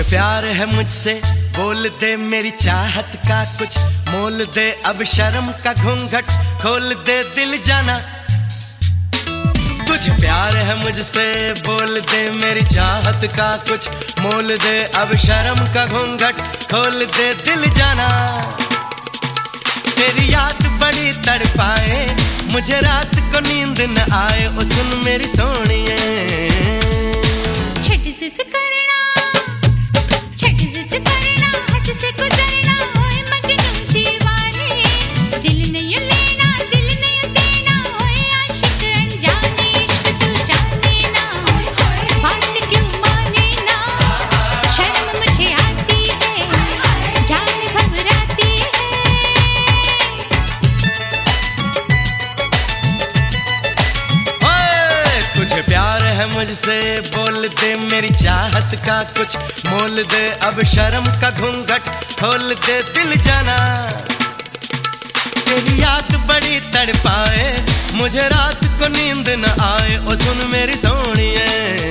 प्यार है मुझसे, बोल दे मेरी चाहत का कुछ मोल दे, अब शर्म का घूंघट खोल दे दिल जाना। तुझे प्यार है मुझसे, बोल दे मेरी चाहत का कुछ मोल दे, अब शर्म का घूंघट खोल दे दिल जाना। तेरी याद बड़ी तड़पाए, मुझे रात को नींद न आए, ओ सुन मेरी सोनिए। छट जिद करना, छट जिद करना, हद से गुजरना, होए मजनू दीवाने। दिल नहीं लेना, दिल नहीं देना, होए आशिक अनजाने। इश्क तू जाने ना, बात क्यों माने ना, शर्म मुझे आती है, जान घबराती है। तुझे प्यार है मुझसे, बोल दे मेरी चाहत का कुछ मोल दे, अब शर्म का घूंघट खोल दे दिल जाना। तेरी याद बड़ी तड़पाए, मुझे रात को नींद न आए, ओ सुन मेरी सोनिए।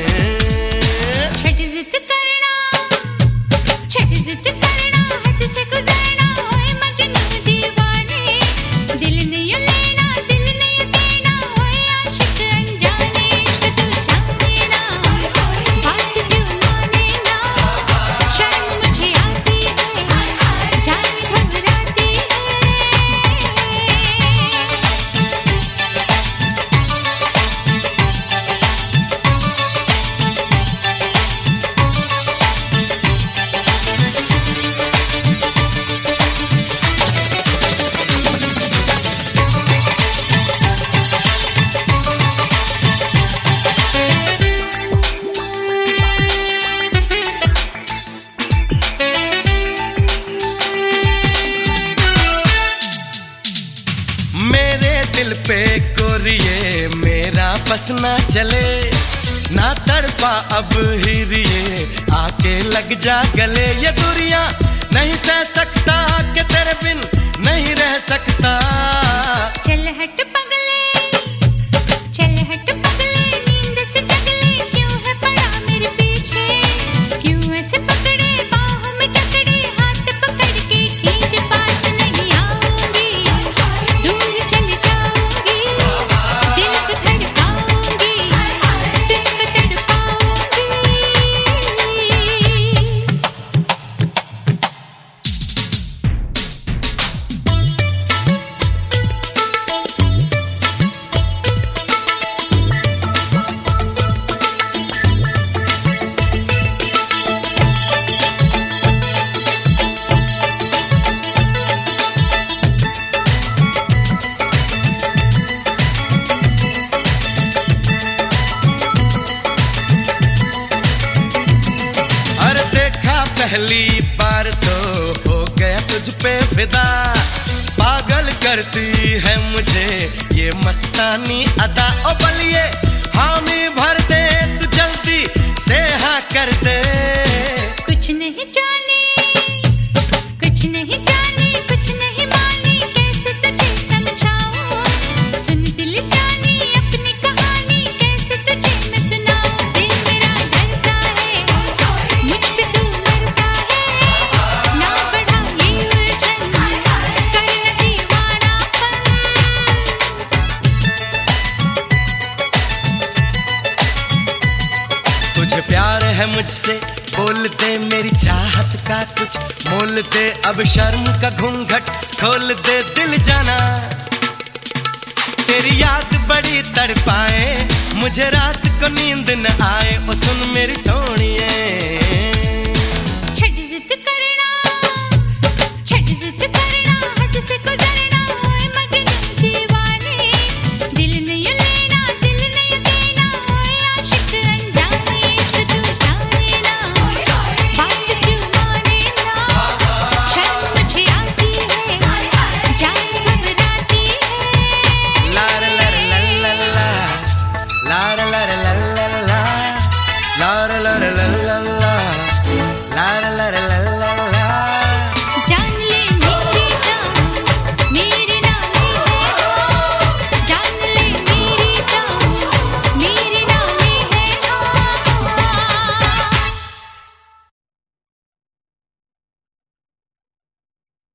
छट जिद करना, छट जिद करना, हद से गुजरना, होए मजनू दीवाने। दिल नहीं लेना, दिल नहीं देना, होए आशिक अनजाने। इश्क तू जाने ना, बात क्यों माने ना, शर्म मुझे आती है, जान घबराती है। मेरे दिल पे कोरिए मेरा बस ना चले, ना तड़पा अब हिरिए, आके लग जा गले। ये दूरियां नहीं सह सकता कि तेरे बिन नहीं रह सकता। चल हट पगले, चल हट पगले, नींद से जगले, क्यों है पड़ा मेरे पीछे, क्यों ऐसे पकड़े बाहों में जकड़े, हाथ पकड़ के खींच पास नहीं आऊंगी, दूर चल जाऊंगी, दिल को धड़काऊंगी, दिल को तड़पाऊंगी। पहली बार तो हो गया तुझ पे फिदा, पागल करती है मुझे ये मस्तानी अदा। ओ बलिए हामी भर दे तू जल्दी से हाँ कर दे। कुछ नहीं जानी, कुछ नहीं जानी, कुछ नहीं मानी, कैसे तुझे समझाऊं, सुन दिल जानी अपनी कहानी, कैसे तुझे मैं सुनाऊं। दिल मेरा डरता है, मुझ पे तू मरता है, ना बढ़ा ये उलझन, कर न दीवानापन। तुझे प्यार है मुझसे, बोल दे मेरी चाहत का कुछ मोल दे, अब शर्म का घूंघट खोल दे दिल जाना। तेरी याद बड़ी तड़पाए, मुझे रात को नींद न आए, ओ सुन मेरी सोनिए।